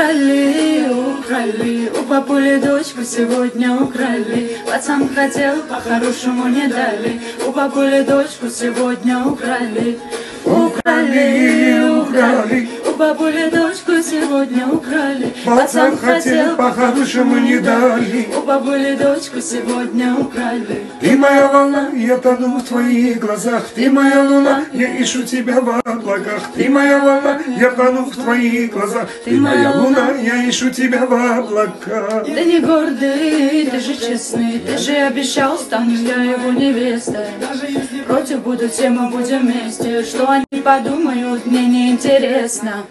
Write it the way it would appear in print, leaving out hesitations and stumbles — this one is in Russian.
Украли, украли, у бабули дочку сегодня украли. Пацан хотел, по-хорошему не дали. У бабули дочку сегодня украли. Украли, украли, у бабули дочку сегодня украли. Пацан хотел, по-хорошему не дали. У бабули дочку сегодня украли. Ты моя волна, я тону в твоих глазах. Ты моя луна, я ищу тебя в облаках. Ты моя волна, я тону в твоих глазах. Ты моя луна, я ищу тебя в облаках. Ты не гордый, ты же честный. Ты же обещал, стану я его невестой. Против будут все, мы будем вместе. Что они подумают, мне не интересно.